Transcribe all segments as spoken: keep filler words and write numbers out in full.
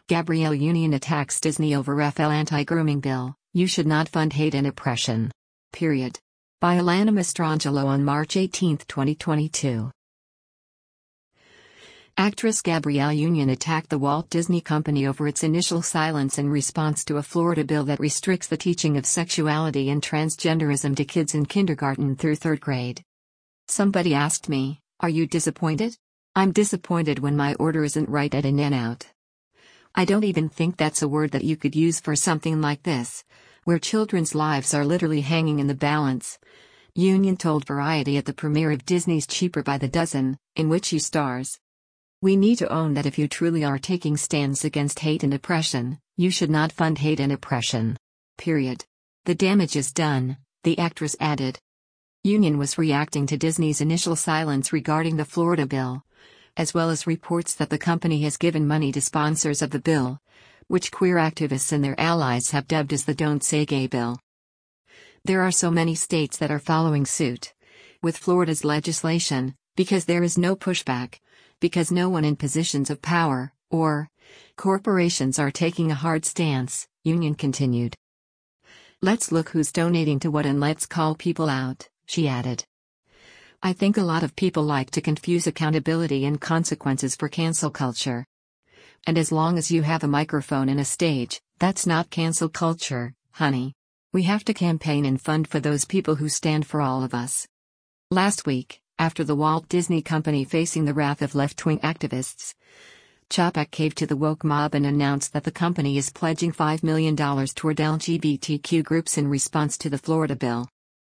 Gabrielle Union attacks Disney over F L anti-grooming bill, you should not fund hate and oppression. Period. By Alana Mastrangelo on March eighteenth, twenty twenty-two. Actress Gabrielle Union attacked the Walt Disney Company over its initial silence in response to a Florida bill that restricts the teaching of sexuality and transgenderism to kids in kindergarten through third grade. Somebody asked me, "Are you disappointed?" I'm disappointed when my order isn't right at in and out. I don't even think that's a word that you could use for something like this, where children's lives are literally hanging in the balance. Union told Variety at the premiere of Disney's Cheaper by the Dozen, in which she stars. We need to own that if you truly are taking stands against hate and oppression, you should not fund hate and oppression. Period. The damage is done, the actress added. Union was reacting to Disney's initial silence regarding the Florida bill, as well as reports that the company has given money to sponsors of the bill, which queer activists and their allies have dubbed as the Don't Say Gay bill. There are so many states that are following suit with Florida's legislation, because there is no pushback, because no one in positions of power, or corporations are taking a hard stance, Union continued. Let's look who's donating to what and let's call people out, she added. I think a lot of people like to confuse accountability and consequences for cancel culture. And as long as you have a microphone and a stage, that's not cancel culture, honey. We have to campaign and fund for those people who stand for all of us. Last week, after the Walt Disney Company facing the wrath of left-wing activists, Chapek caved to the woke mob and announced that the company is pledging five million dollars toward L G B T Q groups in response to the Florida bill.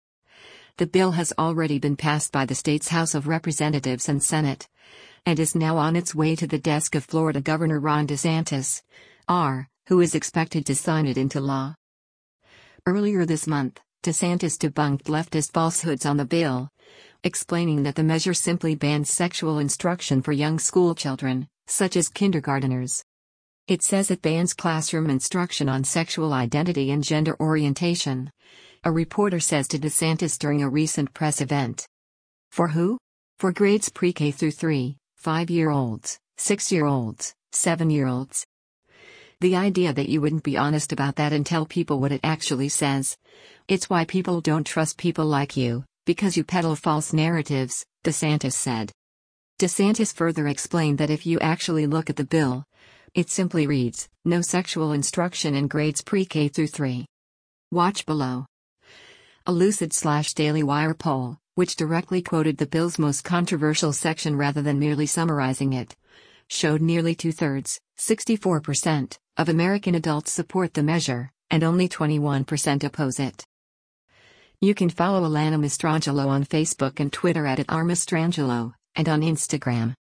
The bill has already been passed by the state's House of Representatives and Senate, and is now on its way to the desk of Florida Governor Ron DeSantis, R, who is expected to sign it into law. Earlier this month, DeSantis debunked leftist falsehoods on the bill, explaining that the measure simply bans sexual instruction for young schoolchildren, such as kindergarteners. It says it bans classroom instruction on sexual identity and gender orientation, a reporter says to DeSantis during a recent press event. For who? For grades pre-K through three, five-year-olds, six-year-olds, seven-year-olds. The idea that you wouldn't be honest about that and tell people what it actually says. It's why people don't trust people like you, because you peddle false narratives, DeSantis said. DeSantis further explained that if you actually look at the bill, it simply reads, no sexual instruction in grades pre-K through three. Watch below. A Lucid slash Daily Wire poll, which directly quoted the bill's most controversial section rather than merely summarizing it, showed nearly two-thirds, sixty-four percent, of American adults support the measure, and only twenty-one percent oppose it. You can follow Alana Mastrangelo on Facebook and Twitter at, at r mastrangelo, and on Instagram.